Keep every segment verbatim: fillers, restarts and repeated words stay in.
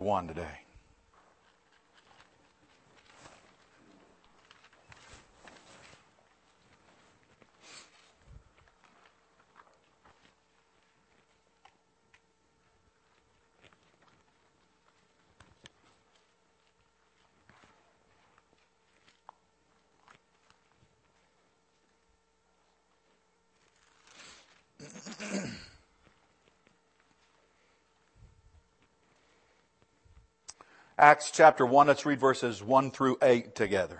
one today. Acts chapter one, let's read verses one through eight together.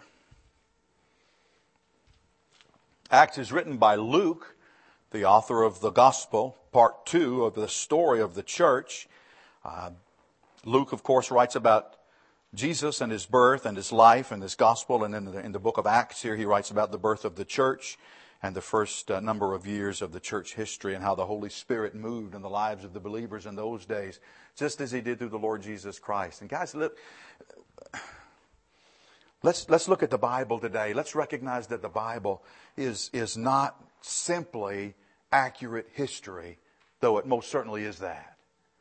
Acts is written by Luke, the author of the Gospel, part two of the story of the church. Uh, Luke, of course, writes about Jesus and his birth and his life and his gospel. And in the, in the book of Acts here, he writes about the birth of the church and the first uh, number of years of the church history and how the Holy Spirit moved in the lives of the believers in those days, just as he did through the Lord Jesus Christ. And guys, look, let's, let's look at the Bible today. Let's recognize that the Bible is, is not simply accurate history, though it most certainly is that.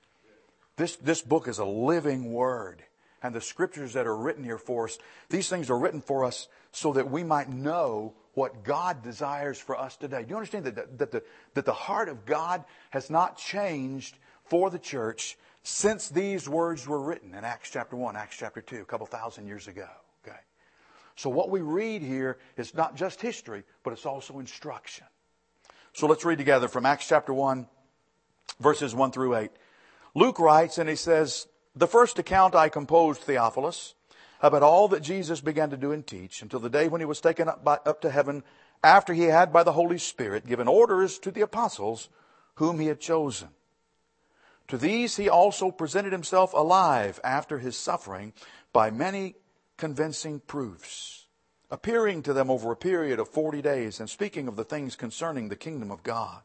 This, this book is a living word. And the scriptures that are written here for us, these things are written for us so that we might know what God desires for us today. Do you understand that, that, that, the, that the heart of God has not changed for the church since these words were written in Acts chapter one, Acts chapter two, a couple thousand years ago? Okay. So what we read here is not just history, but it's also instruction. So let's read together from Acts chapter one, verses one through eight. Luke writes, and he says, "The first account I composed, Theophilus, about all that Jesus began to do and teach until the day when he was taken up, by, up to heaven, after he had by the Holy Spirit given orders to the apostles whom he had chosen. To these he also presented himself alive after his suffering by many convincing proofs, appearing to them over a period of forty days and speaking of the things concerning the kingdom of God.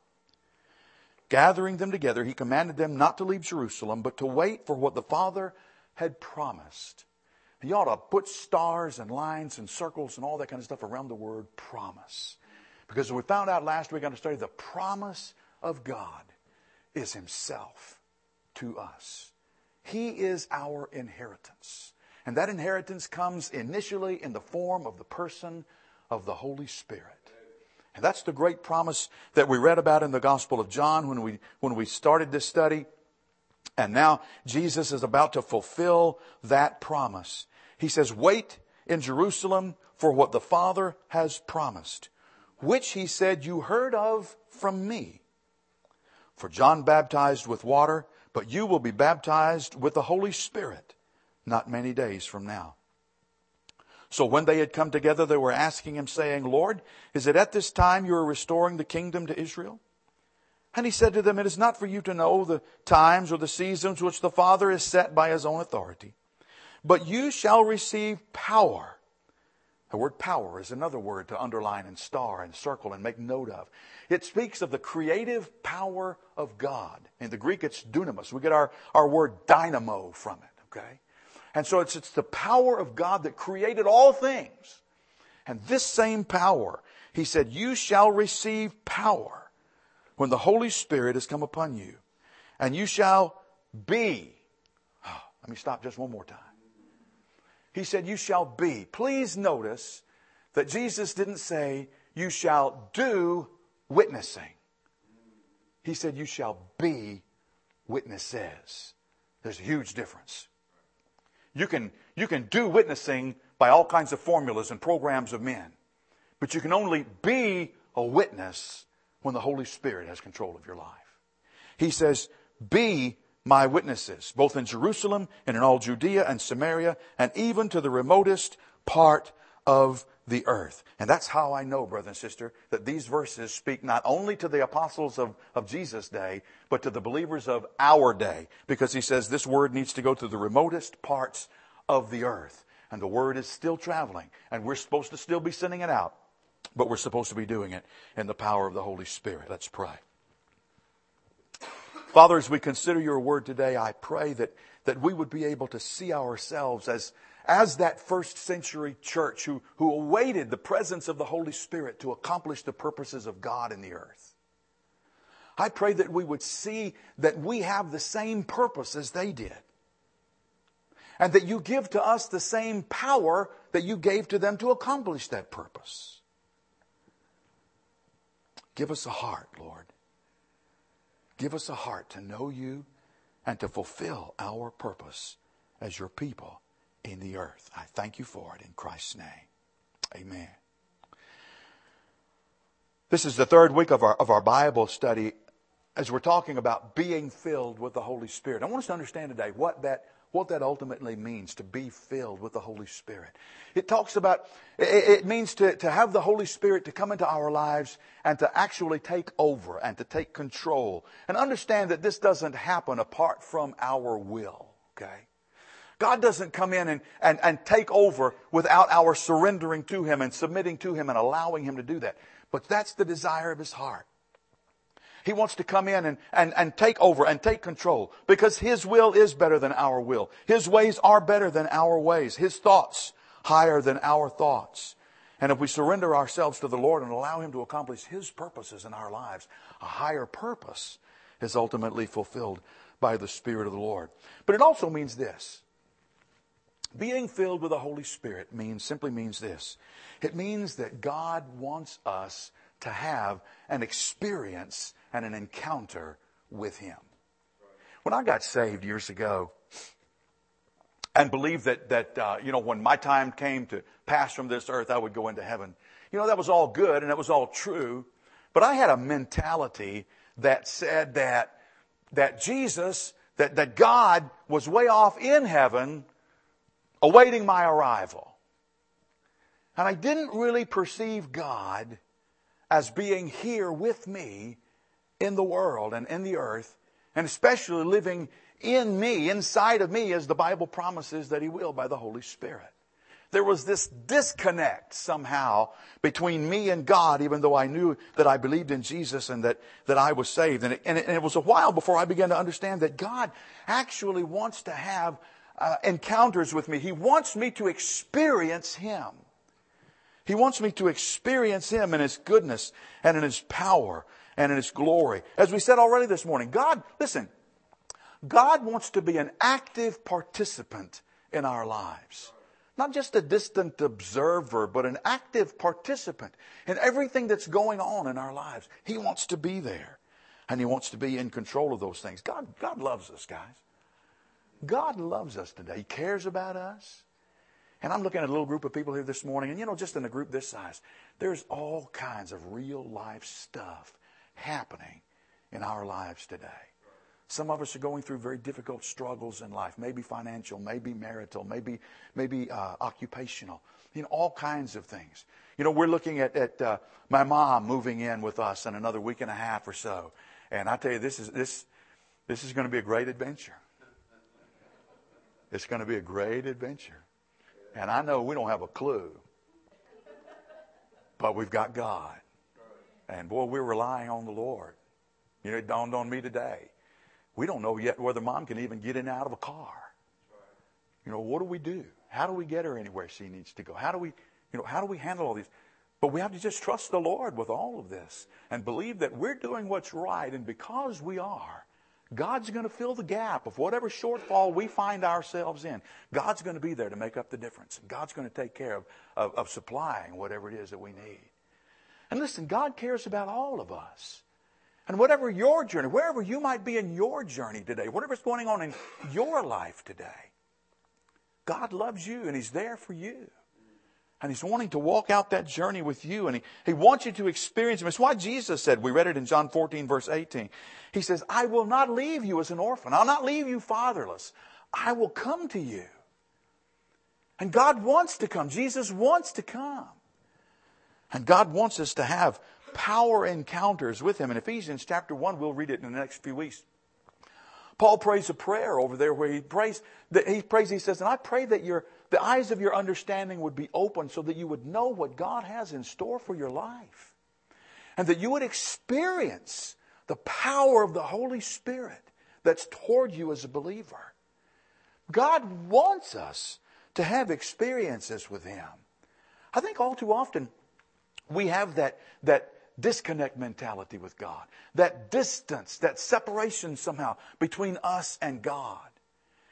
Gathering them together, he commanded them not to leave Jerusalem, but to wait for what the Father had promised." And you ought to put stars and lines and circles and all that kind of stuff around the word promise. Because we found out last week on the study, the promise of God is himself to us. He is our inheritance. And that inheritance comes initially in the form of the person of the Holy Spirit. And that's the great promise that we read about in the Gospel of John when we, when we started this study. And now Jesus is about to fulfill that promise. He says, "Wait in Jerusalem for what the Father has promised, which he said you heard of from me. For John baptized with water, but you will be baptized with the Holy Spirit not many days from now." So when they had come together, they were asking him, saying, "Lord, is it at this time you are restoring the kingdom to Israel?" And he said to them, "It is not for you to know the times or the seasons which the Father has set by his own authority. But you shall receive power." The word power is another word to underline and star and circle and make note of. It speaks of the creative power of God. In the Greek, it's dunamis. We get our, our word dynamo from it, okay? And so it's, it's the power of God that created all things. And this same power, he said, "You shall receive power when the Holy Spirit has come upon you. And you shall be." Oh, let me stop just one more time. He said, "You shall be." Please notice that Jesus didn't say, "You shall do witnessing." He said, "You shall be witnesses." There's a huge difference. You can, you can do witnessing by all kinds of formulas and programs of men. But you can only be a witness when the Holy Spirit has control of your life. He says, "Be my witnesses, both in Jerusalem and in all Judea and Samaria, and even to the remotest part of the earth." And that's how I know, brother and sister, that these verses speak not only to the apostles of, of Jesus' day, but to the believers of our day. Because he says this word needs to go to the remotest parts of the earth. And the word is still traveling. And we're supposed to still be sending it out. But we're supposed to be doing it in the power of the Holy Spirit. Let's pray. Father, as we consider your word today, I pray that, that we would be able to see ourselves as, as that first century church who, who awaited the presence of the Holy Spirit to accomplish the purposes of God in the earth. I pray that we would see that we have the same purpose as they did. And that you give to us the same power that you gave to them to accomplish that purpose. Give us a heart, Lord. Give us a heart to know you and to fulfill our purpose as your people in the earth. I thank you for it in Christ's name. Amen. This is the third week of our, of our Bible study as we're talking about being filled with the Holy Spirit. I want us to understand today what that what that ultimately means, to be filled with the Holy Spirit. It talks about, it, it means to, to have the Holy Spirit to come into our lives and to actually take over and to take control. And understand that this doesn't happen apart from our will, okay? God doesn't come in and, and, and take over without our surrendering to Him and submitting to Him and allowing Him to do that. But that's the desire of His heart. He wants to come in and, and, and take over and take control because His will is better than our will. His ways are better than our ways. His thoughts higher than our thoughts. And if we surrender ourselves to the Lord and allow Him to accomplish His purposes in our lives, a higher purpose is ultimately fulfilled by the Spirit of the Lord. But it also means this. Being filled with the Holy Spirit means simply means this. It means that God wants us to have an experience and an encounter with Him. When I got saved years ago and believed that, that uh, you know, when my time came to pass from this earth, I would go into heaven. You know, that was all good and that was all true. But I had a mentality that said that, that Jesus, that, that God was way off in heaven awaiting my arrival. And I didn't really perceive God as being here with me in the world and in the earth, and especially living in me, inside of me, as the Bible promises that He will by the Holy Spirit. There was this disconnect somehow between me and God, even though I knew that I believed in Jesus and that, that I was saved. And it, and, it, and it was a while before I began to understand that God actually wants to have uh, encounters with me. He wants me to experience Him. He wants me to experience Him in His goodness and in His power and in His glory. As we said already this morning, God, listen, God wants to be an active participant in our lives. Not just a distant observer, but an active participant in everything that's going on in our lives. He wants to be there. And He wants to be in control of those things. God, God loves us, guys. God loves us today. He cares about us. And I'm looking at a little group of people here this morning, and you know, just in a group this size, there's all kinds of real life stuff happening in our lives today. Some of us are going through very difficult struggles in life, maybe financial, maybe marital, maybe maybe uh, occupational, you know, all kinds of things. You know, we're looking at, at uh, my mom moving in with us in another week and a half or so. And I tell you, this is this this is going to be a great adventure. It's going to be a great adventure. And I know we don't have a clue, but we've got God. And boy, we're relying on the Lord. You know, it dawned on me today. We don't know yet whether Mom can even get in and out of a car. You know, what do we do? How do we get her anywhere she needs to go? How do we, you know, how do we handle all these? But we have to just trust the Lord with all of this and believe that we're doing what's right. And because we are, God's going to fill the gap of whatever shortfall we find ourselves in. God's going to be there to make up the difference. God's going to take care of, of, of supplying whatever it is that we need. And listen, God cares about all of us. And whatever your journey, wherever you might be in your journey today, whatever's going on in your life today, God loves you and He's there for you. And He's wanting to walk out that journey with you. And He, he wants you to experience Him. It's why Jesus said, we read it in John fourteen, verse eighteen. He says, I will not leave you as an orphan. I'll not leave you fatherless. I will come to you. And God wants to come. Jesus wants to come. And God wants us to have power encounters with Him. In Ephesians chapter one, we'll read it in the next few weeks. Paul prays a prayer over there where he prays, that he prays, he says, and I pray that your the eyes of your understanding would be open so that you would know what God has in store for your life. And that you would experience the power of the Holy Spirit that's toward you as a believer. God wants us to have experiences with Him. I think all too often we have that, that disconnect mentality with God. That distance, that separation somehow between us and God.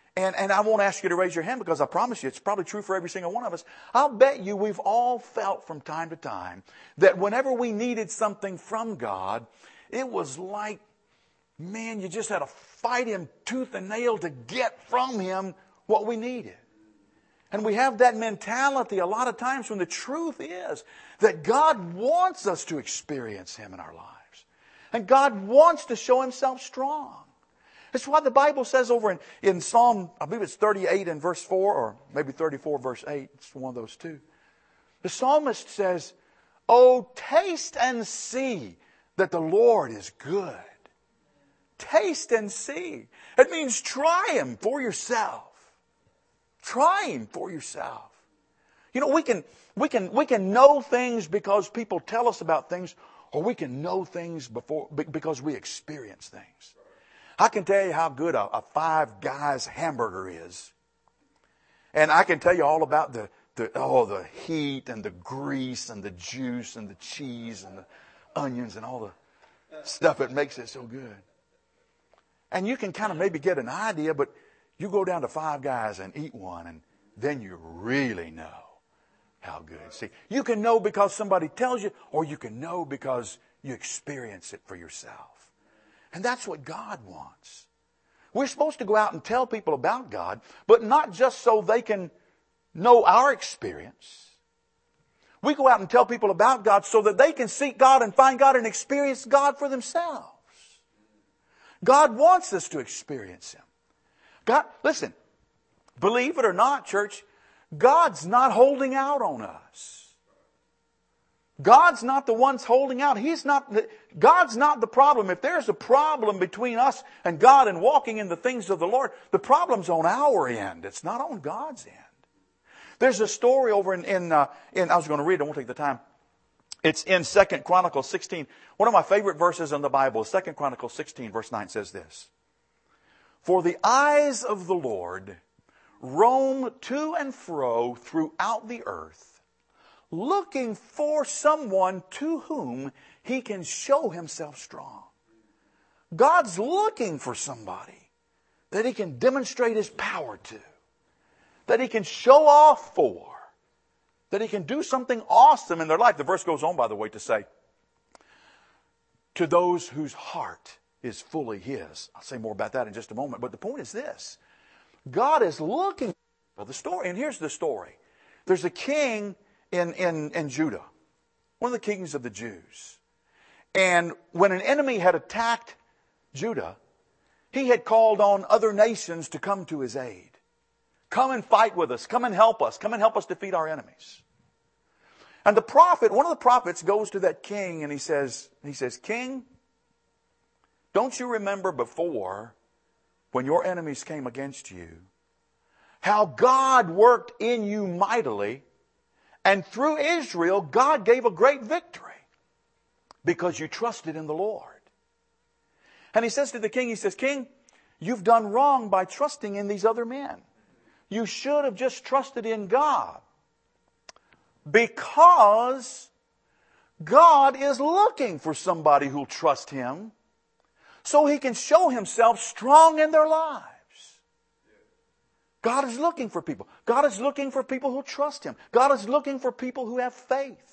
And, and I won't ask you to raise your hand because I promise you it's probably true for every single one of us. I'll bet you we've all felt from time to time that whenever we needed something from God, it was like, man, you just had to fight Him tooth and nail to get from Him what we needed. And we have that mentality a lot of times when the truth is that God wants us to experience Him in our lives. And God wants to show Himself strong. That's why the Bible says over in, in Psalm, I believe it's thirty-eight and verse four, or maybe thirty-four verse eight. It's one of those two. The psalmist says, "Oh, taste and see that the Lord is good." Taste and see. It means try Him for yourself. Try Him for yourself. You know, we can, we can, we can know things because people tell us about things, or we can know things before, because we experience things. I can tell you how good a, a Five Guys hamburger is. And I can tell you all about the, the, oh, the heat and the grease and the juice and the cheese and the onions and all the stuff that makes it so good. And you can kind of maybe get an idea, but you go down to Five Guys and eat one, and then you really know how good. See, you can know because somebody tells you, or you can know because you experience it for yourself. And that's what God wants. We're supposed to go out and tell people about God, but not just so they can know our experience. We go out and tell people about God so that they can seek God and find God and experience God for themselves. God wants us to experience Him. God, listen, believe it or not, church, God's not holding out on us. God's not the one's holding out. He's not, the, God's not the problem. If there's a problem between us and God and walking in the things of the Lord, the problem's on our end. It's not on God's end. There's a story over in, in, uh, in I was going to read it, I won't take the time. It's in Second Chronicles sixteen. One of my favorite verses in the Bible, Second Chronicles sixteen, verse nine says this. "For the eyes of the Lord roam to and fro throughout the earth, looking for someone to whom He can show Himself strong." God's looking for somebody that He can demonstrate His power to, that He can show off for, that He can do something awesome in their life. The verse goes on, by the way, to say, "To those whose heart is fully His." I'll say more about that in just a moment. But the point is this. God is looking for the story. And here's the story. There's a king in, in, in Judah, one of the kings of the Jews. And when an enemy had attacked Judah, he had called on other nations to come to his aid. Come and fight with us. Come and help us. Come and help us defeat our enemies. And the prophet, one of the prophets goes to that king and he says, he says, "King, don't you remember before when your enemies came against you, how God worked in you mightily, and through Israel God gave a great victory because you trusted in the Lord." And he says to the king, he says, "King, you've done wrong by trusting in these other men. You should have just trusted in God, because God is looking for somebody who'll trust Him so He can show Himself strong in their lives." God is looking for people. God is looking for people who trust Him. God is looking for people who have faith,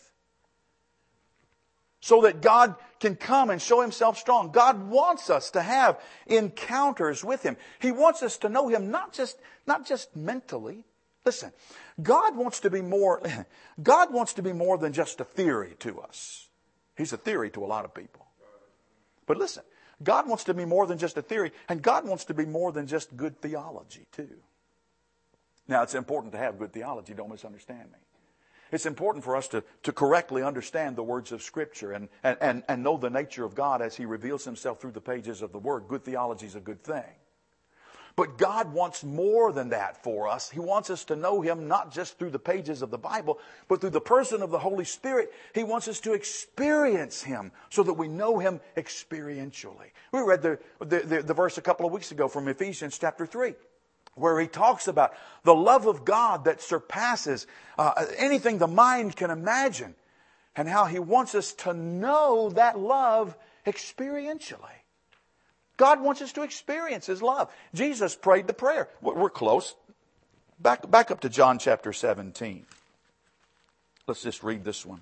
so that God can come and show Himself strong. God wants us to have encounters with Him. He wants us to know Him not just, not just mentally. Listen, God wants to be more, God wants to be more than just a theory to us. He's a theory to a lot of people. But listen, God wants to be more than just a theory, and God wants to be more than just good theology too. Now, it's important to have good theology, don't misunderstand me. It's important for us to, to correctly understand the words of Scripture and, and, and, and know the nature of God as He reveals Himself through the pages of the Word. Good theology is a good thing. But God wants more than that for us. He wants us to know Him not just through the pages of the Bible, but through the person of the Holy Spirit. He wants us to experience Him so that we know Him experientially. We read the, the, the, the verse a couple of weeks ago from Ephesians chapter three. Where he talks about the love of God that surpasses uh, anything the mind can imagine, and how He wants us to know that love experientially. God wants us to experience His love. Jesus prayed the prayer. We're close. Back, back up to John chapter seventeen. Let's just read this one.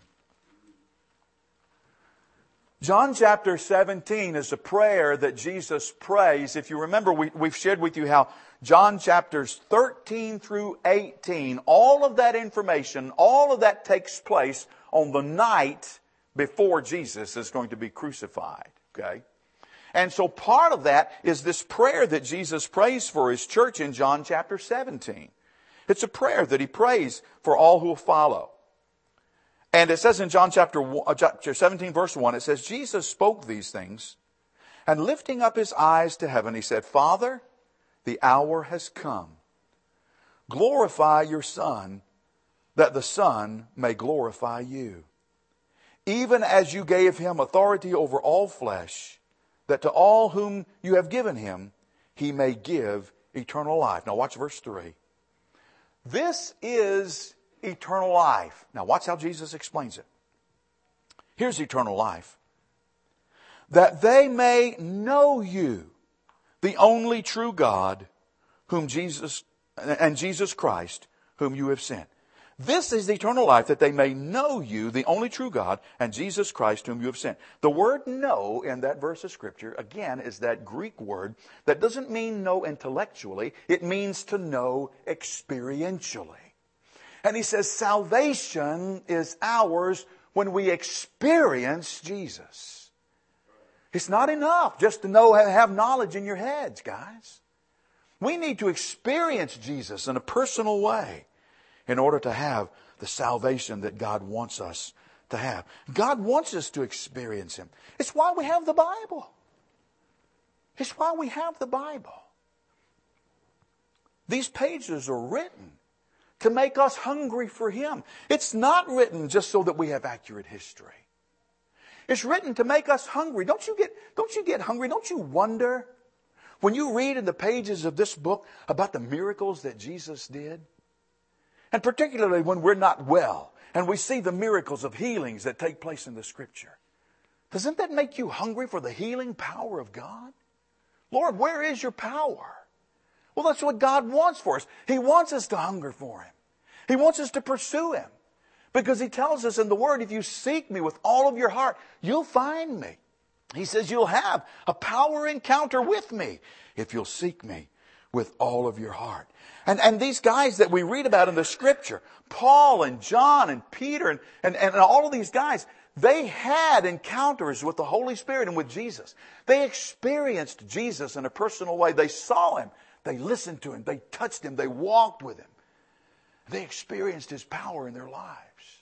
John chapter seventeen is a prayer that Jesus prays. If you remember, we, we've shared with you how John chapters thirteen through eighteen, all of that information, all of that takes place on the night before Jesus is going to be crucified. Okay? And so part of that is this prayer that Jesus prays for His church in John chapter seventeen. It's a prayer that He prays for all who will follow. And it says in John chapter, chapter seventeen, verse one, it says, Jesus spoke these things, and lifting up His eyes to heaven, He said, Father, the hour has come. Glorify your Son, that the Son may glorify you. Even as you gave Him authority over all flesh, that to all whom you have given Him, He may give eternal life. Now watch verse three. This is eternal life. Now watch how Jesus explains it. Here's eternal life. That they may know you, the only true God, whom Jesus, and Jesus Christ, whom you have sent. This is the eternal life, that they may know you, the only true God, and Jesus Christ, whom you have sent. The word know in that verse of Scripture, again, is that Greek word that doesn't mean know intellectually. It means to know experientially. And he says salvation is ours when we experience Jesus. It's not enough just to know, have knowledge in your heads, guys. We need to experience Jesus in a personal way in order to have the salvation that God wants us to have. God wants us to experience Him. It's why we have the Bible. It's why we have the Bible. These pages are written to make us hungry for Him. It's not written just so that we have accurate history. It's written to make us hungry. Don't you get, don't you get hungry? Don't you wonder when you read in the pages of this book about the miracles that Jesus did? And particularly when we're not well and we see the miracles of healings that take place in the Scripture. Doesn't that make you hungry for the healing power of God? Lord, where is your power? Well, that's what God wants for us. He wants us to hunger for Him. He wants us to pursue Him. Because He tells us in the Word, if you seek me with all of your heart, you'll find me. He says you'll have a power encounter with me if you'll seek me with all of your heart. And, and these guys that we read about in the Scripture, Paul and John and Peter and, and, and all of these guys, they had encounters with the Holy Spirit and with Jesus. They experienced Jesus in a personal way. They saw Him. They listened to Him. They touched Him. They walked with Him. They experienced His power in their lives.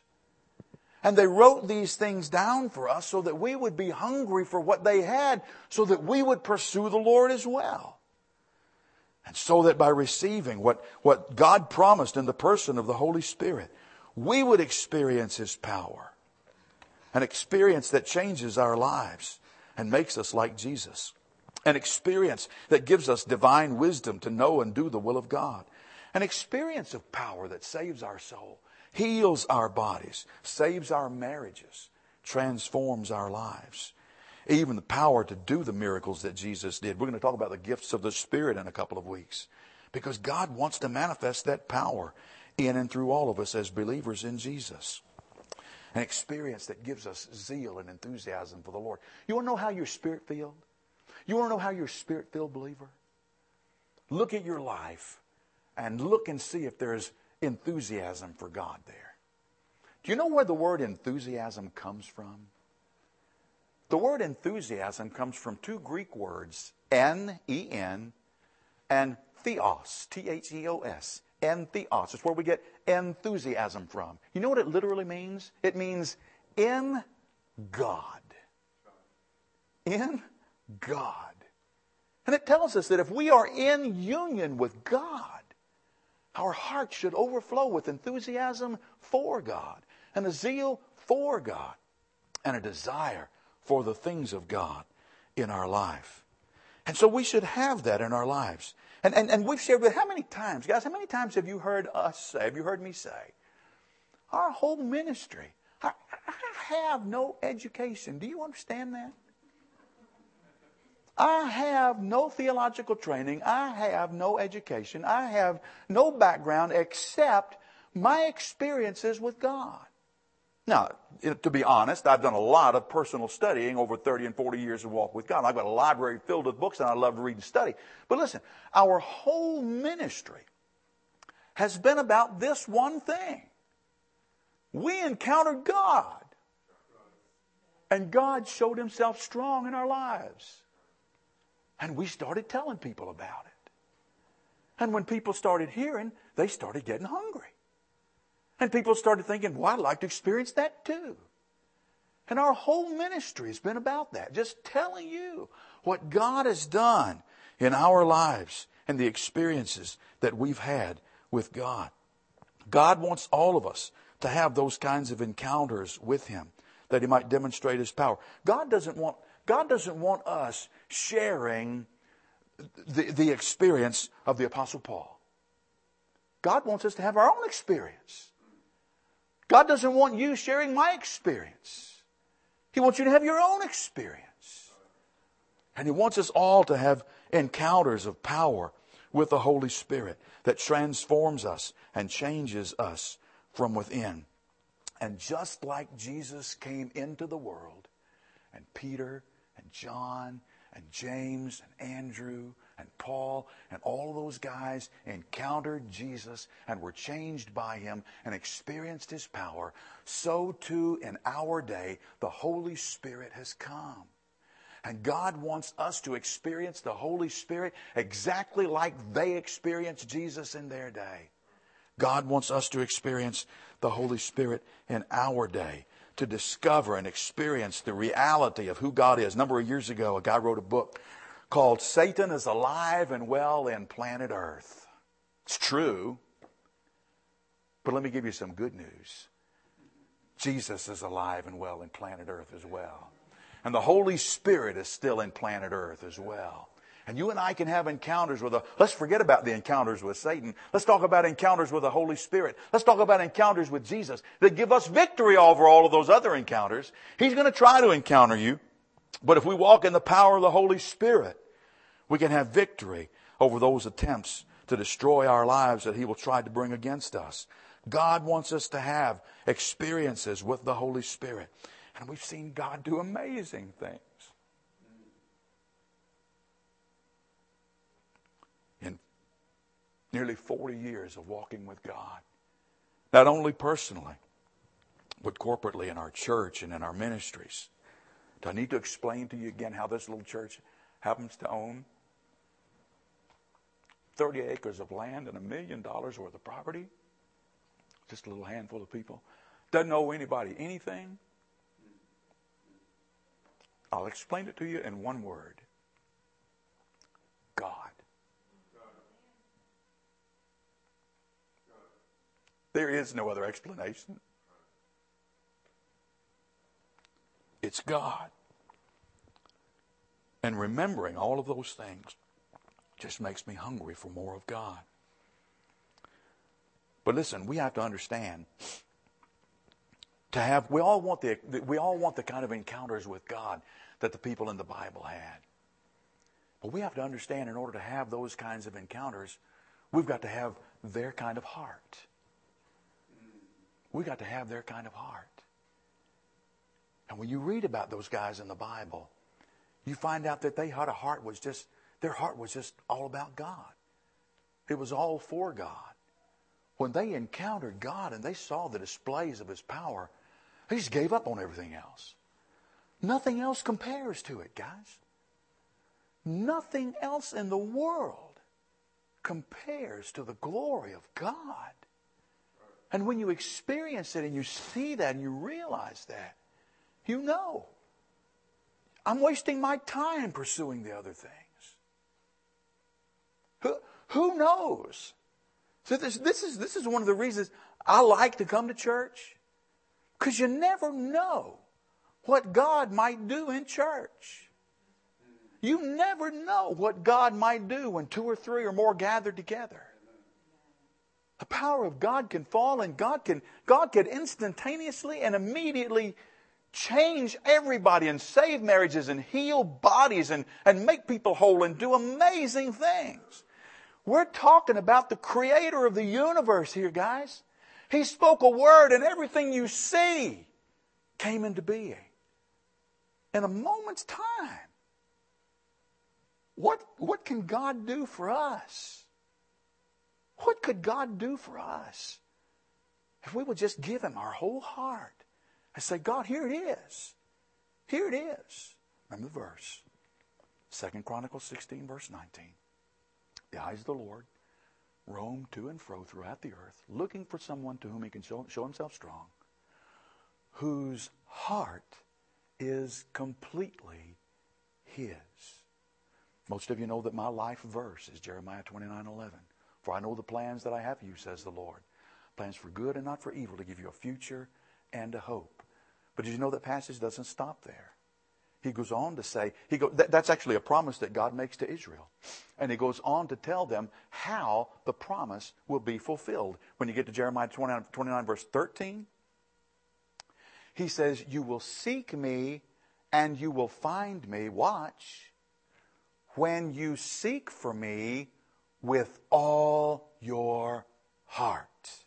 And they wrote these things down for us so that we would be hungry for what they had, so that we would pursue the Lord as well. And so that by receiving what, what God promised in the person of the Holy Spirit, we would experience His power. An experience that changes our lives and makes us like Jesus. An experience that gives us divine wisdom to know and do the will of God. An experience of power that saves our soul, heals our bodies, saves our marriages, transforms our lives. Even the power to do the miracles that Jesus did. We're going to talk about the gifts of the Spirit in a couple of weeks. Because God wants to manifest that power in and through all of us as believers in Jesus. An experience that gives us zeal and enthusiasm for the Lord. You want to know how you're Spirit-filled? You want to know how you're a Spirit-filled believer? Look at your life and look and see if there's enthusiasm for God there. Do you know where the word enthusiasm comes from? The word enthusiasm comes from two Greek words, N E N, and theos, T H E O S. Entheos. It's where we get enthusiasm from. You know what it literally means? It means in God. In God. And it tells us that if we are in union with God, our hearts should overflow with enthusiasm for God, and a zeal for God, and a desire for the things of God in our life. And so we should have that in our lives. And, and, and we've shared with how many times, guys, how many times have you heard us say, have you heard me say, our whole ministry, I, I have no education. Do you understand that? I have no theological training. I have no education. I have no background except my experiences with God. Now, to be honest, I've done a lot of personal studying over thirty and forty years of walk with God. I've got a library filled with books and I love to read and study. But listen, our whole ministry has been about this one thing. We encountered God. And God showed himself strong in our lives. And we started telling people about it. And when people started hearing, they started getting hungry. And people started thinking, well, I'd like to experience that too. And our whole ministry has been about that. Just telling you what God has done in our lives and the experiences that we've had with God. God wants all of us to have those kinds of encounters with him, that he might demonstrate his power. God doesn't want, God doesn't want us sharing the, the experience of the Apostle Paul. God wants us to have our own experience. God doesn't want you sharing my experience. He wants you to have your own experience. And he wants us all to have encounters of power with the Holy Spirit that transforms us and changes us from within. And just like Jesus came into the world, and Peter and John and James and Andrew and Paul and all of those guys encountered Jesus and were changed by him and experienced his power, so too in our day the Holy Spirit has come. And God wants us to experience the Holy Spirit exactly like they experienced Jesus in their day. God wants us to experience the Holy Spirit in our day, to discover and experience the reality of who God is. A number of years ago, a guy wrote a book called Satan is Alive and Well in Planet Earth. It's true. But let me give you some good news. Jesus is alive and well in planet Earth as well. And the Holy Spirit is still in planet Earth as well. And you and I can have encounters with a, let's forget about the encounters with Satan. Let's talk about encounters with the Holy Spirit. Let's talk about encounters with Jesus that give us victory over all of those other encounters. He's going to try to encounter you. But if we walk in the power of the Holy Spirit, we can have victory over those attempts to destroy our lives that he will try to bring against us. God wants us to have experiences with the Holy Spirit. And we've seen God do amazing things. In nearly forty years of walking with God, not only personally, but corporately in our church and in our ministries. Do I need to explain to you again how this little church happens to own thirty acres of land and a million dollars worth of property? Just a little handful of people. Doesn't owe anybody anything. I'll explain it to you in one word. God. There is no other explanation. It's God. And remembering all of those things just makes me hungry for more of God. But listen, we have to understand, to have, we all want the, we all want the kind of encounters with God that the people in the Bible had. But we have to understand, in order to have those kinds of encounters, we've got to have their kind of heart. We've got to have their kind of heart. And when you read about those guys in the Bible, you find out that they had a heart was just, their heart was just all about God. It was all for God. When they encountered God and they saw the displays of his power, they just gave up on everything else. Nothing else compares to it, guys. Nothing else in the world compares to the glory of God. And when you experience it and you see that and you realize that, you know, I'm wasting my time pursuing the other things. Who, who knows? So this, this is, this is one of the reasons I like to come to church. Because you never know what God might do in church. You never know what God might do when two or three or more gathered together. The power of God can fall, and God can, God can instantaneously and immediately change everybody and save marriages and heal bodies and, and make people whole and do amazing things. We're talking about the creator of the universe here, guys. He spoke a word and everything you see came into being in a moment's time. What, what can God do for us? What could God do for us if we would just give Him our whole heart and say, God, here it is. Here it is. Remember the verse. Second Chronicles sixteen, verse nineteen. The eyes of the Lord roam to and fro throughout the earth, looking for someone to whom He can show, show Himself strong, whose heart is completely His. Most of you know that my life verse is Jeremiah twenty-nine eleven. For I know the plans that I have for you, says the Lord. Plans for good and not for evil, to give you a future and a hope. But did you know that passage doesn't stop there? He goes on to say, he go, that, that's actually a promise that God makes to Israel. And He goes on to tell them how the promise will be fulfilled. When you get to Jeremiah twenty-nine, twenty-nine verse thirteen, He says, you will seek me and you will find me. Watch. When you seek for me with all your heart.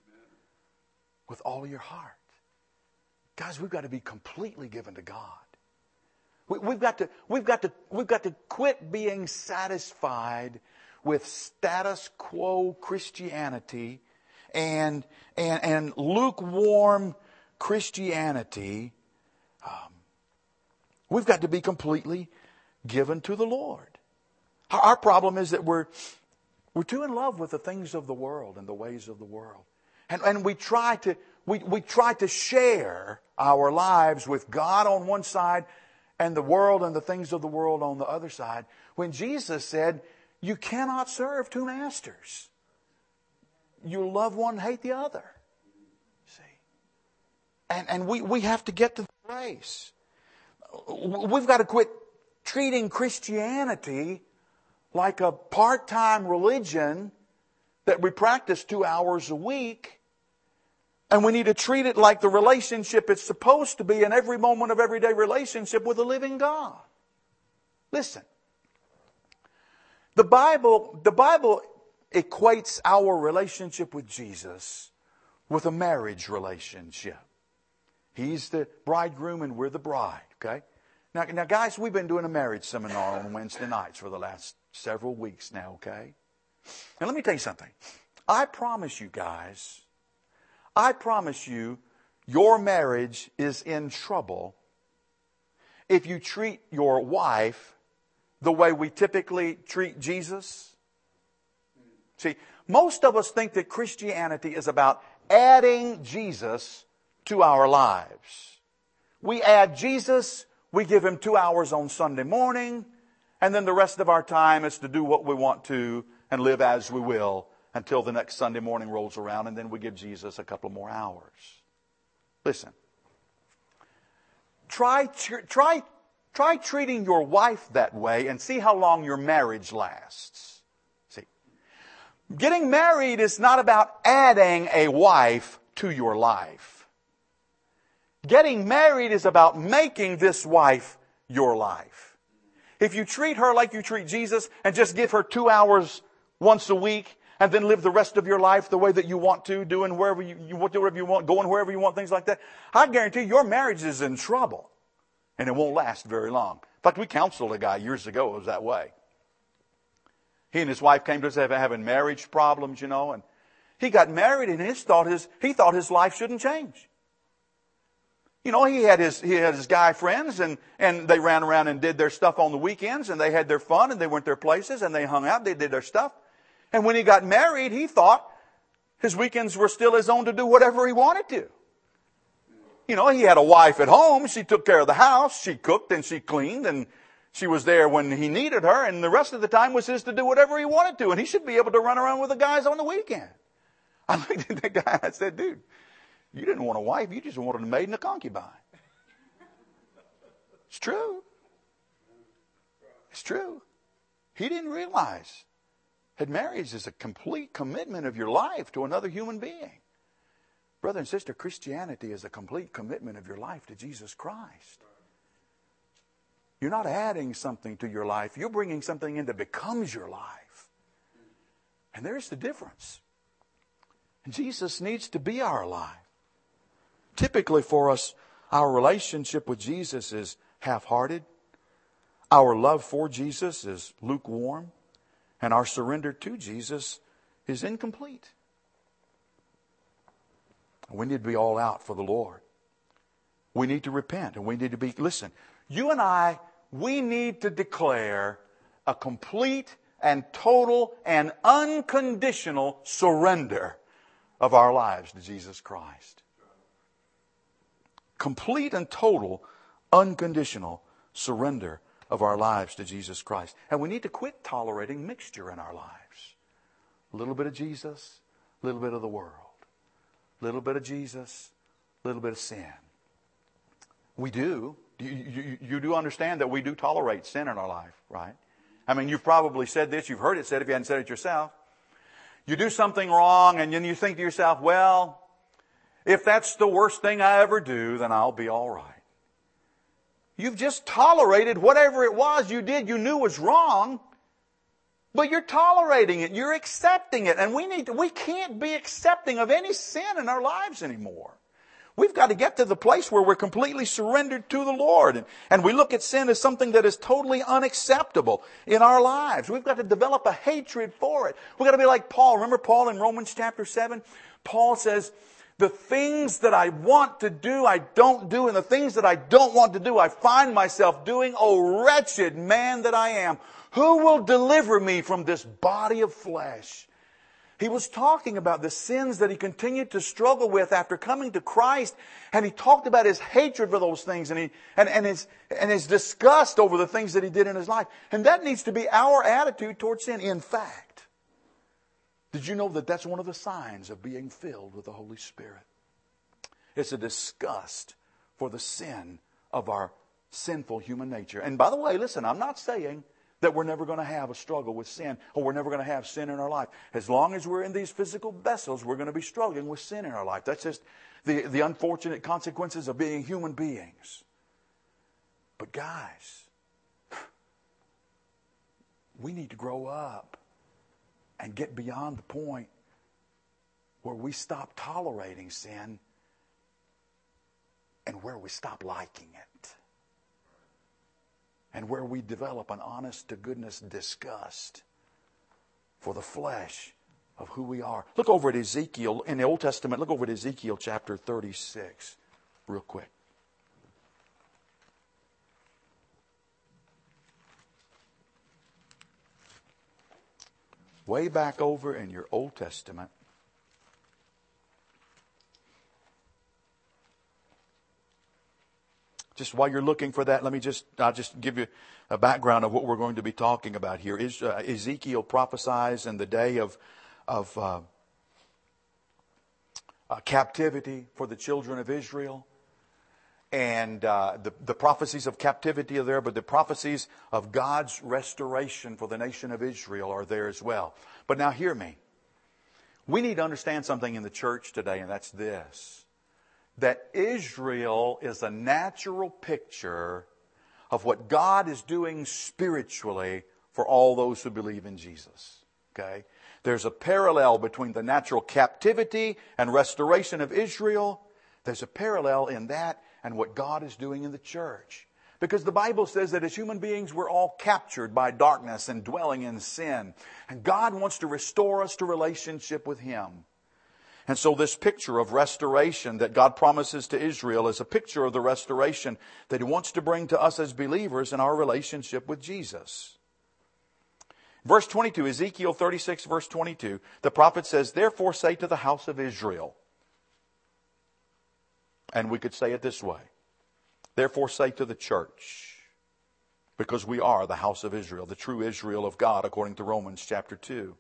With all your heart. Guys, we've got to be completely given to God. We, we've got to, we've got to, we've got to quit being satisfied with status quo Christianity and and, and lukewarm Christianity. Um, we've got to be completely given to the Lord. Our, our problem is that we're we're too in love with the things of the world and the ways of the world, and and we try to we we try to share our lives with God on one side and the world and the things of the world on the other side. When Jesus said, "You cannot serve two masters. You love one, hate the other." See, and and we we have to get to the place. We've got to quit treating Christianity like a part-time religion that we practice two hours a week. And we need to treat it like the relationship it's supposed to be in every moment of everyday relationship with the living God. Listen. The Bible, the Bible equates our relationship with Jesus with a marriage relationship. He's the bridegroom and we're the bride, okay? Now, now guys, we've been doing a marriage seminar on Wednesday nights for the last several weeks now, okay? And let me tell you something. I promise you guys, I promise you, your marriage is in trouble if you treat your wife the way we typically treat Jesus. See, most of us think that Christianity is about adding Jesus to our lives. We add Jesus, we give Him two hours on Sunday morning, and then the rest of our time is to do what we want to and live as we will until the next Sunday morning rolls around, and then we give Jesus a couple more hours. Listen. Try, try, try treating your wife that way and see how long your marriage lasts. See, getting married is not about adding a wife to your life. Getting married is about making this wife your life. If you treat her like you treat Jesus and just give her two hours once a week and then live the rest of your life the way that you want to, doing wherever you, you want, wherever you want, going wherever you want, things like that, I guarantee your marriage is in trouble. And it won't last very long. In fact, we counseled a guy years ago who was that way. He and his wife came to us having marriage problems, you know, and he got married and his thought his, he thought his life shouldn't change. You know, he had his, he had his guy friends and, and they ran around and did their stuff on the weekends and they had their fun and they went their places and they hung out, they did their stuff. And when he got married, he thought his weekends were still his own to do whatever he wanted to. You know, he had a wife at home. She took care of the house. She cooked and she cleaned and she was there when he needed her. And the rest of the time was his to do whatever he wanted to. And he should be able to run around with the guys on the weekend. I looked at the guy and I said, dude, you didn't want a wife. You just wanted a maid and a concubine. It's true. It's true. He didn't realize that marriage is a complete commitment of your life to another human being. Brother and sister, Christianity is a complete commitment of your life to Jesus Christ. You're not adding something to your life. You're bringing something in that becomes your life. And there's the difference. And Jesus needs to be our life. Typically for us, our relationship with Jesus is half-hearted. Our love for Jesus is lukewarm. And our surrender to Jesus is incomplete. We need to be all out for the Lord. We need to repent and we need to be, listen, you and I, we need to declare a complete and total and unconditional surrender of our lives to Jesus Christ. Complete and total, unconditional surrender of our lives to Jesus Christ. And we need to quit tolerating mixture in our lives. A little bit of Jesus, a little bit of the world. A little bit of Jesus, a little bit of sin. We do. You, you, you do understand that we do tolerate sin in our life, right? I mean, you've probably said this. You've heard it said if you hadn't said it yourself. You do something wrong and then you think to yourself, well, if that's the worst thing I ever do, then I'll be all right. You've just tolerated whatever it was you did you knew was wrong, but you're tolerating it. You're accepting it. And we need to, we can't be accepting of any sin in our lives anymore. We've got to get to the place where we're completely surrendered to the Lord. And, and we look at sin as something that is totally unacceptable in our lives. We've got to develop a hatred for it. We've got to be like Paul. Remember Paul in Romans chapter seven? Paul says, the things that I want to do, I don't do. And the things that I don't want to do, I find myself doing. Oh, wretched man that I am. Who will deliver me from this body of flesh? He was talking about the sins that he continued to struggle with after coming to Christ. And he talked about his hatred for those things and, he, and, and, his, and his disgust over the things that he did in his life. And that needs to be our attitude towards sin. In fact, did you know that that's one of the signs of being filled with the Holy Spirit? It's a disgust for the sin of our sinful human nature. And by the way, listen, I'm not saying that we're never going to have a struggle with sin or we're never going to have sin in our life. As long as we're in these physical vessels, we're going to be struggling with sin in our life. That's just the, the unfortunate consequences of being human beings. But guys, we need to grow up and get beyond the point where we stop tolerating sin and where we stop liking it. And where we develop an honest-to-goodness disgust for the flesh of who we are. Look over at Ezekiel, in the Old Testament, look over at Ezekiel chapter thirty-six, real quick. Way back over in your Old Testament. Just while you're looking for that, let me just, I'll just give you a background of what we're going to be talking about here. Is, uh, Ezekiel prophesies in the day of, of uh, uh, captivity for the children of Israel. And uh, the, the prophecies of captivity are there, but the prophecies of God's restoration for the nation of Israel are there as well. But now hear me. We need to understand something in the church today, and that's this. That Israel is a natural picture of what God is doing spiritually for all those who believe in Jesus. Okay? There's a parallel between the natural captivity and restoration of Israel. There's a parallel in that and what God is doing in the church. Because the Bible says that as human beings, we're all captured by darkness and dwelling in sin. And God wants to restore us to relationship with Him. And so this picture of restoration that God promises to Israel is a picture of the restoration that He wants to bring to us as believers in our relationship with Jesus. Verse twenty-two, Ezekiel thirty-six, verse twenty-two, the prophet says, therefore say to the house of Israel. And we could say it this way. Therefore say to the church, because we are the house of Israel, the true Israel of God, according to Romans chapter two.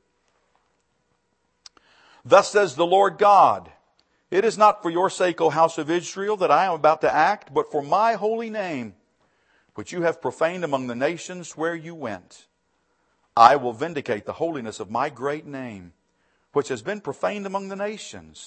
Thus says the Lord God, it is not for your sake, O house of Israel, that I am about to act, but for my holy name, which you have profaned among the nations where you went. I will vindicate the holiness of my great name, which has been profaned among the nations,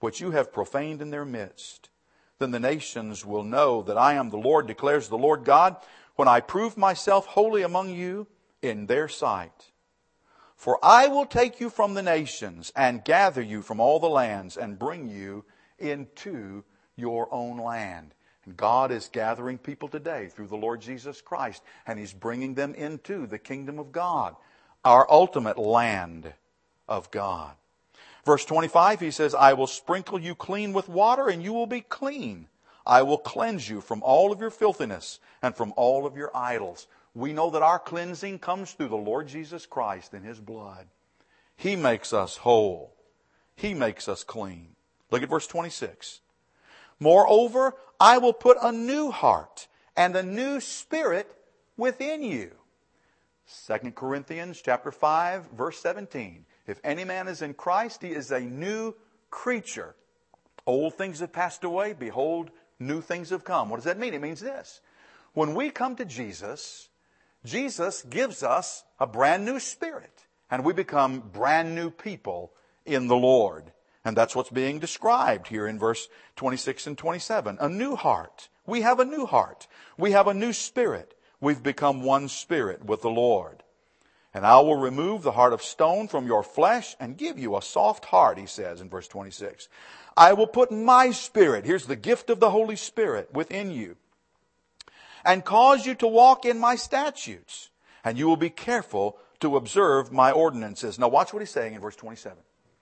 which you have profaned in their midst. Then the nations will know that I am the Lord, declares the Lord God, when I prove myself holy among you in their sight. For I will take you from the nations and gather you from all the lands and bring you into your own land. And God is gathering people today through the Lord Jesus Christ, and He's bringing them into the kingdom of God, our ultimate land of God. Verse twenty-five, He says, I will sprinkle you clean with water, and you will be clean. I will cleanse you from all of your filthiness and from all of your idols. We know that our cleansing comes through the Lord Jesus Christ and His blood. He makes us whole. He makes us clean. Look at verse twenty-six. Moreover, I will put a new heart and a new spirit within you. Second Corinthians chapter five, verse seventeen. If any man is in Christ, he is a new creature. Old things have passed away. Behold, new things have come. What does that mean? It means this. When we come to Jesus, Jesus gives us a brand new spirit, and we become brand new people in the Lord. And that's what's being described here in verse twenty-six and twenty-seven. A new heart. We have a new heart. We have a new spirit. We've become one spirit with the Lord. And I will remove the heart of stone from your flesh and give you a soft heart, He says in verse twenty-six. I will put my spirit, here's the gift of the Holy Spirit, within you, and cause you to walk in my statutes, and you will be careful to observe my ordinances. Now watch what He's saying in verse twenty-seven.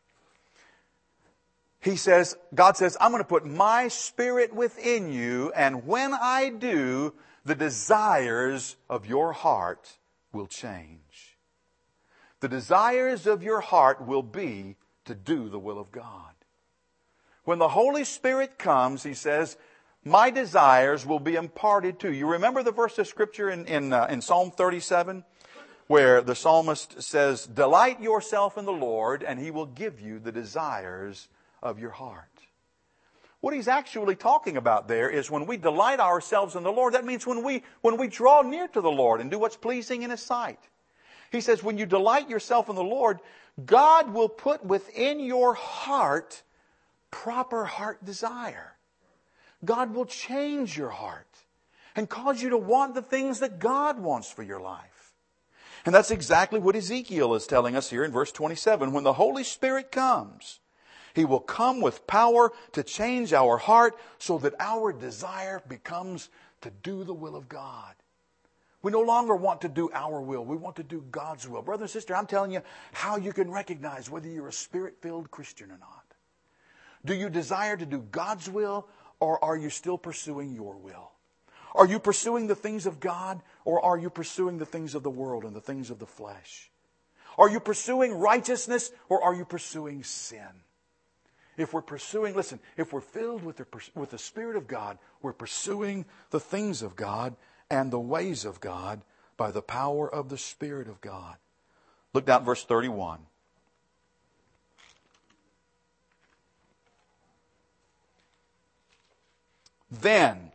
He says, God says, I'm going to put my spirit within you, and when I do, the desires of your heart will change. The desires of your heart will be to do the will of God. When the Holy Spirit comes, He says, my desires will be imparted to you. Remember the verse of Scripture in, in, uh, in Psalm thirty-seven, where the psalmist says, delight yourself in the Lord, and He will give you the desires of your heart. What he's actually talking about there is when we delight ourselves in the Lord, that means when we, when we draw near to the Lord and do what's pleasing in His sight. He says, when you delight yourself in the Lord, God will put within your heart proper heart desire. God will change your heart and cause you to want the things that God wants for your life. And that's exactly what Ezekiel is telling us here in verse twenty-seven. When the Holy Spirit comes, He will come with power to change our heart so that our desire becomes to do the will of God. We no longer want to do our will. We want to do God's will. Brother and sister, I'm telling you how you can recognize whether you're a Spirit-filled Christian or not. Do you desire to do God's will, or are you still pursuing your will? Are you pursuing the things of God, or are you pursuing the things of the world and the things of the flesh? Are you pursuing righteousness, or are you pursuing sin? If we're pursuing, listen, if we're filled with the, with the Spirit of God, we're pursuing the things of God and the ways of God by the power of the Spirit of God. Look down at verse thirty-one. Then,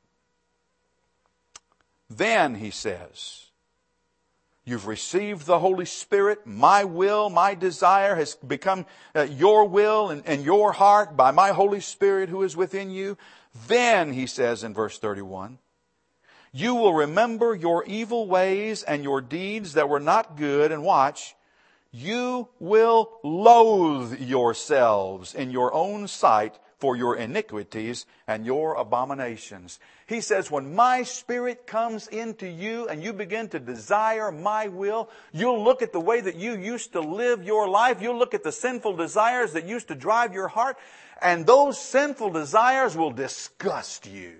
then, He says, you've received the Holy Spirit. My will, my desire has become uh, your will and, and your heart by my Holy Spirit who is within you. Then, He says in verse thirty-one, you will remember your evil ways and your deeds that were not good. And watch, you will loathe yourselves in your own sight for your iniquities and your abominations. He says, when my Spirit comes into you and you begin to desire my will, you'll look at the way that you used to live your life. You'll look at the sinful desires that used to drive your heart, and those sinful desires will disgust you.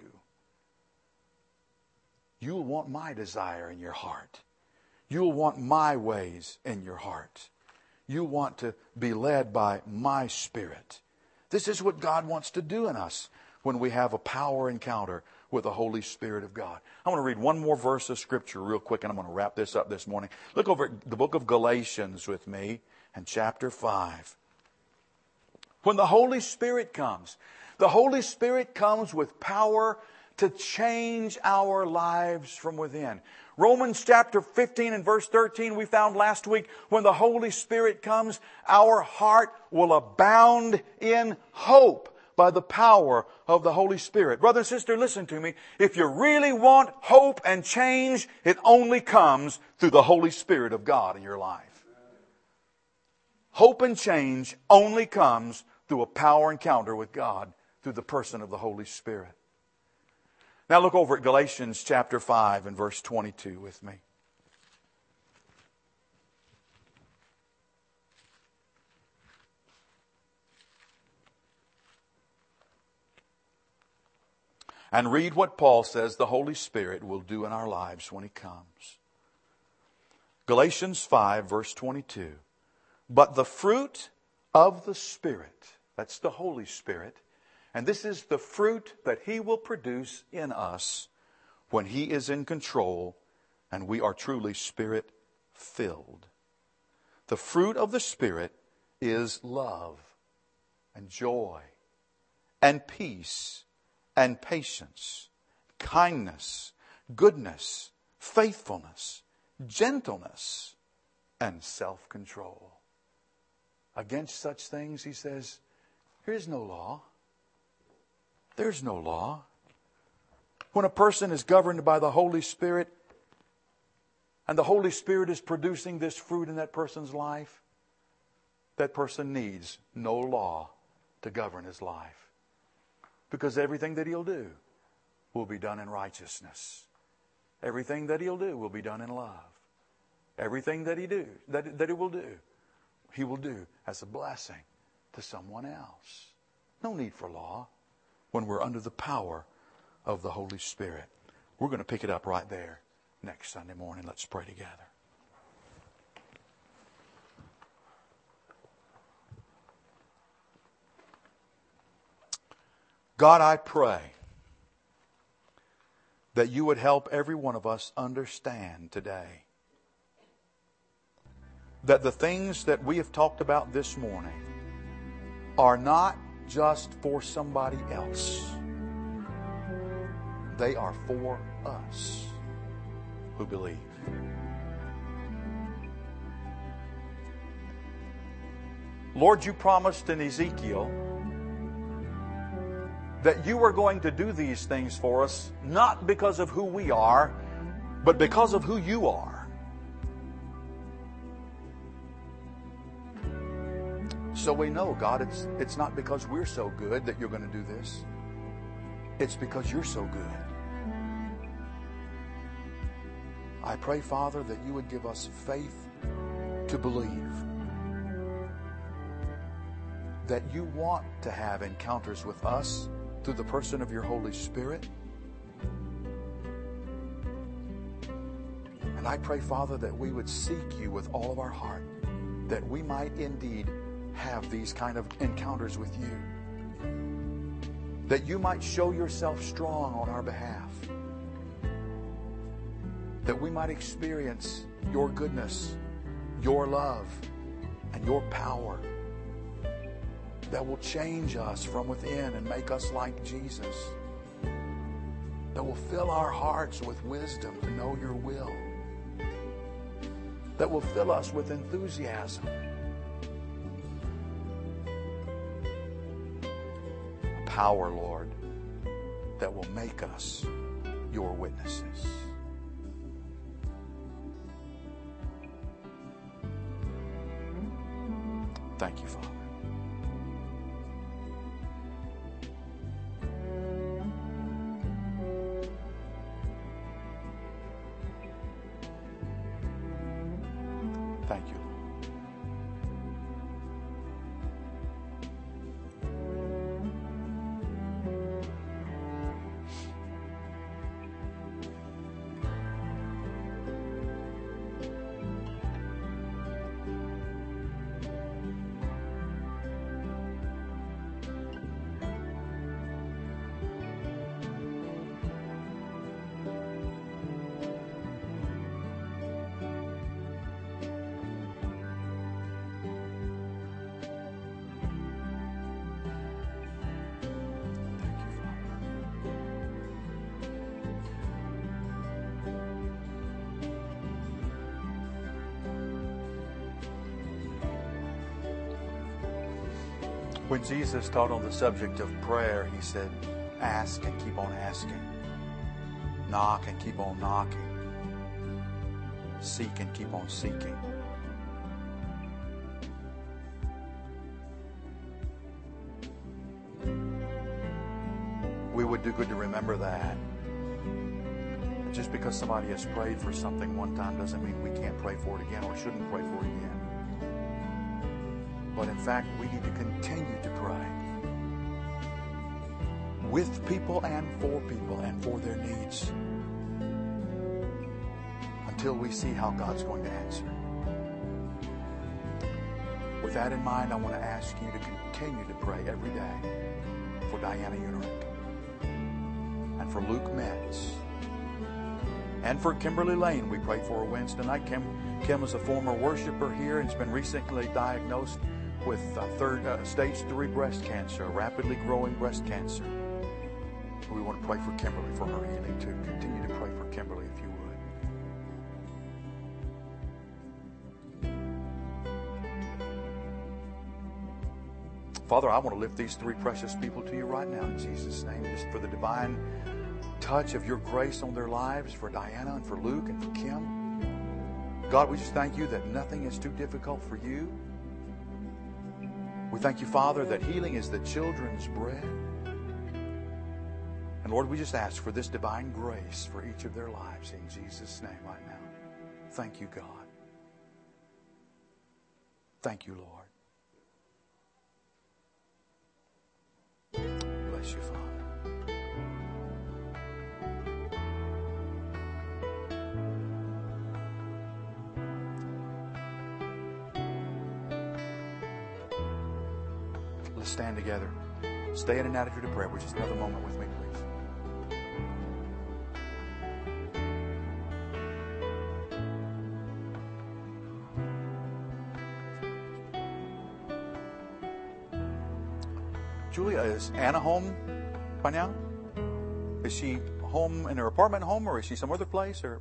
You'll want my desire in your heart. You'll want my ways in your heart. You want to be led by my Spirit. This is what God wants to do in us when we have a power encounter with the Holy Spirit of God. I want to read one more verse of Scripture real quick, and I'm going to wrap this up this morning. Look over at the book of Galatians with me and chapter five. When the Holy Spirit comes, the Holy Spirit comes with power to change our lives from within. Romans chapter fifteen and verse thirteen we found last week, when the Holy Spirit comes, our heart will abound in hope by the power of the Holy Spirit. Brother and sister, listen to me. If you really want hope and change, it only comes through the Holy Spirit of God in your life. Hope and change only comes through a power encounter with God through the person of the Holy Spirit. Now look over at Galatians chapter five and verse twenty-two with me. And read what Paul says the Holy Spirit will do in our lives when He comes. Galatians five verse twenty-two. But the fruit of the Spirit, that's the Holy Spirit, and this is the fruit that He will produce in us when He is in control and we are truly Spirit-filled. The fruit of the Spirit is love and joy and peace and patience, kindness, goodness, faithfulness, gentleness, and self-control. Against such things, he says, there is no law. There's no law. When a person is governed by the Holy Spirit, and the Holy Spirit is producing this fruit in that person's life, that person needs no law to govern his life. Because everything that he'll do will be done in righteousness. Everything that he'll do will be done in love. Everything that he do that, that he will do, he will do as a blessing to someone else. No need for law when we're under the power of the Holy Spirit. We're going to pick it up right there next Sunday morning. Let's pray together. God, I pray that you would help every one of us understand today that the things that we have talked about this morning are not just for somebody else. They are for us who believe. Lord, you promised in Ezekiel that you are going to do these things for us, not because of who we are, but because of who you are. So we know, God, it's, it's not because we're so good that you're going to do this. It's because you're so good. I pray, Father, that you would give us faith to believe that you want to have encounters with us through the person of your Holy Spirit. And I pray, Father, that we would seek you with all of our heart, that we might indeed have these kind of encounters with you, that you might show yourself strong on our behalf, that we might experience your goodness, your love, and your power that will change us from within and make us like Jesus, that will fill our hearts with wisdom to know your will, that will fill us with enthusiasm, power, Lord, that will make us your witnesses. Thank you, Father. Thank you. When Jesus taught on the subject of prayer, He said, ask and keep on asking. Knock and keep on knocking. Seek and keep on seeking. We would do good to remember that. Just because somebody has prayed for something one time doesn't mean we can't pray for it again or shouldn't pray for it again. But in fact, we need to continue to pray with people and for people and for their needs until we see how God's going to answer. With that in mind, I want to ask you to continue to pray every day for Diana Unerick and for Luke Metz and for Kimberly Lane. We prayed for her Wednesday night. Kim, Kim is a former worshiper here and has been recently diagnosed with uh, third uh, stage three breast cancer, rapidly growing breast cancer. We want to pray for Kimberly for her healing too. Continue to pray for Kimberly if you would. Father, I want to lift these three precious people to you right now in Jesus' name, just for the divine touch of your grace on their lives, for Diana and for Luke and for Kim. God, we just thank you that nothing is too difficult for you. We thank you, Father, that healing is the children's bread. And Lord, we just ask for this divine grace for each of their lives in Jesus' name right now. Thank you, God. Thank you, Lord. Bless you, Father. Let's stand together. Stay in an attitude of prayer for just another moment with me, please. Julia, is Anna home by now? Is she home in her apartment home, or is she some other place? Or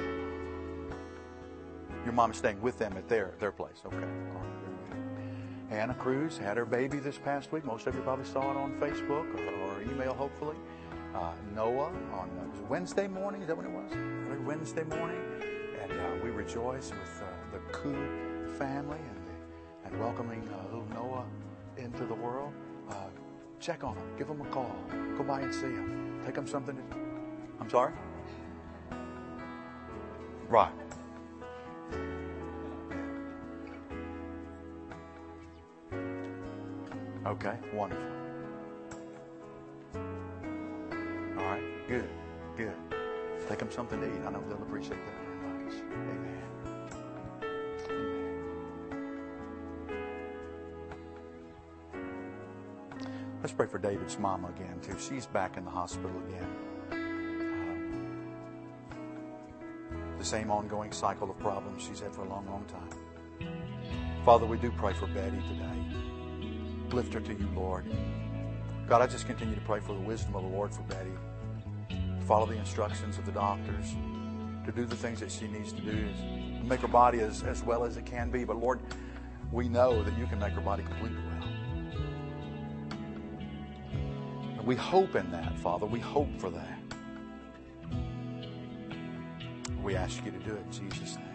your mom is staying with them at their their place? Okay. All right. Anna Cruz had her baby this past week. Most of you probably saw it on Facebook or, or email, hopefully. Uh, Noah on uh, was it Wednesday morning. Is that when it was? Wednesday morning, and uh, we rejoice with uh, the Koo family and the, and welcoming uh, little Noah into the world. Uh, check on them. Give them a call. Go by and see them. Take them something to... I'm sorry? Right. Okay, wonderful. All right, good, good. Take them something to eat. I know they'll appreciate that very much. Amen. Let's pray for David's mama again, too. She's back in the hospital again. Uh, the same ongoing cycle of problems she's had for a long, long time. Father, we do pray for Betty today. Lift her to you, Lord. God, I just continue to pray for the wisdom of the Lord for Betty. To follow the instructions of the doctors. To do the things that she needs to do. To make her body as, as well as it can be. But Lord, we know that you can make her body completely well. We hope in that, Father. We hope for that. We ask you to do it in Jesus' name.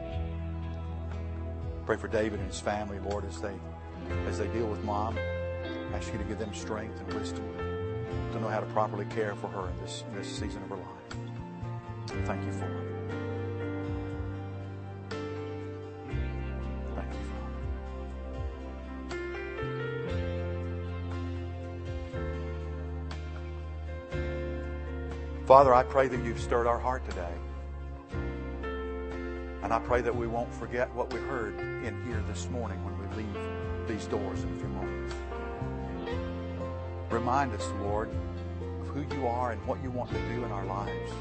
Pray for David and his family, Lord, as they as they deal with Mom. Ask you to give them strength and wisdom to know how to properly care for her in this, in this season of her life. Thank you for it. Thank you, Father. Father, I pray that you've stirred our heart today. And I pray that we won't forget what we heard in here this morning when we leave these doors in a few moments. Remind us, Lord, of who you are and what you want to do in our lives.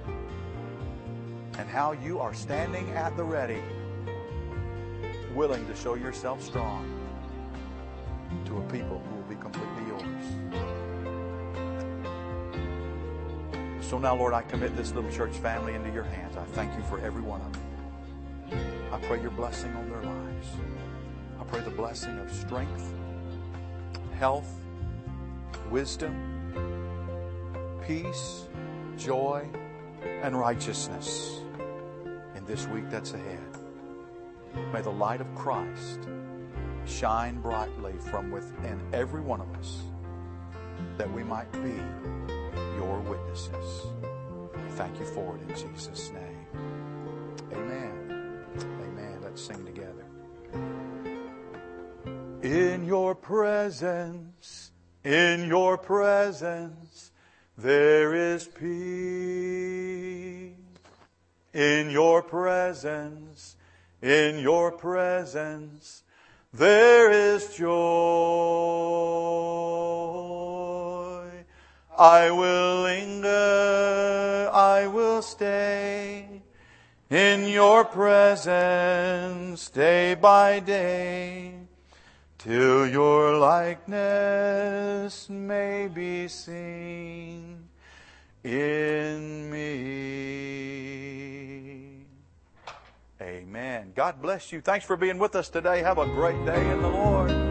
And how you are standing at the ready, willing to show yourself strong to a people who will be completely yours. So now, Lord, I commit this little church family into your hands. I thank you for every one of them. I pray your blessing on their lives. I pray the blessing of strength, health, wisdom, peace, joy, and righteousness in this week that's ahead. May the light of Christ shine brightly from within every one of us, that we might be your witnesses. Thank you for it in Jesus' name. Amen. Amen. Let's sing together. In your presence, in your presence, there is peace. In your presence, in your presence, there is joy. I will linger, I will stay in your presence day by day, till your likeness may be seen in me. Amen. God bless you. Thanks for being with us today. Have a great day in the Lord.